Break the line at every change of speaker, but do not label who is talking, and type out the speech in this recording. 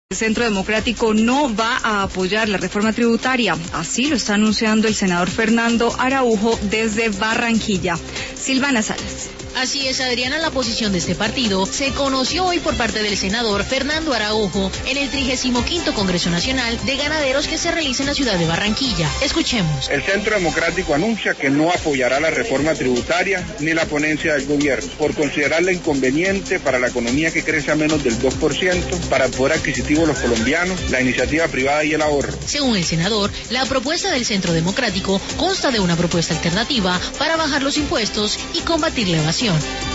El Centro Democrático no va a apoyar la reforma tributaria, así lo está anunciando el senador Fernando Araujo desde Barranquilla. Silvana Salas.
Así es, Adriana, la posición de este partido se conoció hoy por parte del senador Fernando Araujo en el 35º Congreso Nacional de Ganaderos que se realiza en la ciudad de Barranquilla. Escuchemos.
El Centro Democrático anuncia que no apoyará la reforma tributaria ni la ponencia del gobierno, por considerarla inconveniente para la economía que crece a menos del 2%, para el poder adquisitivo de los colombianos, la iniciativa privada y el ahorro.
Según el senador, la propuesta del Centro Democrático consta de una propuesta alternativa para bajar los impuestos y combatir la evasión.